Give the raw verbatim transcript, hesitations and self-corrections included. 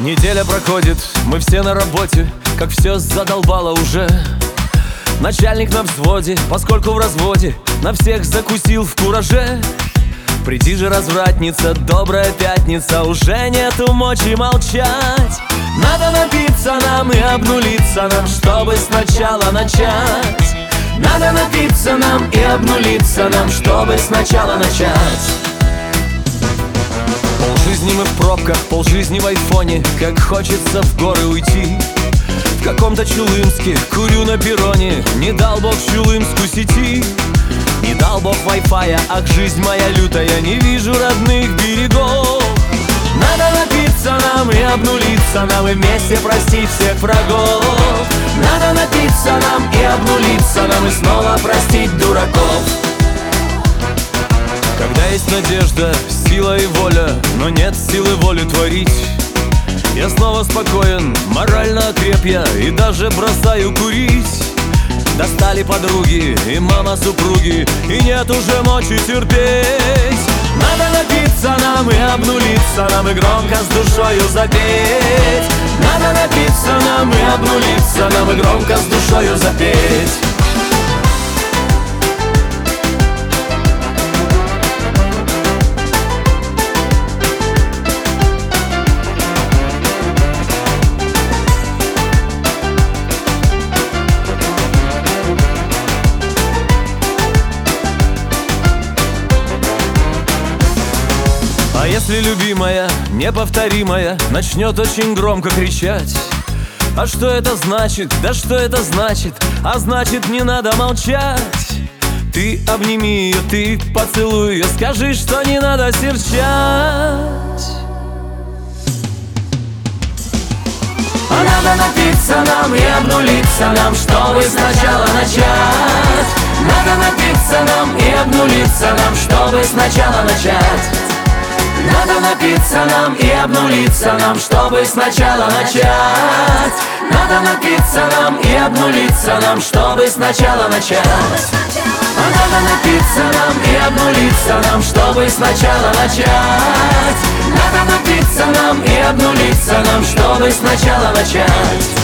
Неделя проходит, мы все на работе, как все задолбало уже. Начальник на взводе, поскольку в разводе, на всех закусил в кураже. Приди же, развратница, добрая пятница, уже нету мочи молчать. Надо напиться нам и обнулиться нам, чтобы сначала начать. Надо напиться нам и обнулиться нам, чтобы сначала начать. Полжизни мы в пробках, полжизни в айфоне, как хочется в горы уйти. В каком-то Чулымске курю на перроне, не дал Бог в Чулымску сети. Не дал Бог вай-фая, ах, жизнь моя лютая, не вижу родных берегов. Надо напиться нам и обнулиться нам, и вместе простить всех врагов. Надо напиться нам и обнулиться нам, и снова простить дураков. Когда есть надежда, сила и воля, но нет силы волю творить, я снова спокоен, морально окреп я, и даже бросаю курить. Достали подруги и мама супруги, и нет уже мочи терпеть. Надо напиться нам и обнулиться нам, и громко с душою запеть. Надо напиться нам и обнулиться нам, и громко с душою запеть. А если любимая, неповторимая, начнет очень громко кричать? А что это значит? Да что это значит? А значит, не надо молчать. Ты обними ее, ты поцелуй ее, скажи, что не надо серчать. А надо напиться нам и обнулиться нам, чтобы сначала начать. Надо напиться нам и обнулиться нам, чтобы сначала начать. Надо напиться нам и обнулиться нам, чтобы сначала начать. Надо напиться нам и обнулиться нам, чтобы сначала начать. А надо напиться нам и обнулиться нам, чтобы сначала начать. Надо напиться нам и обнулиться нам, чтобы сначала начать.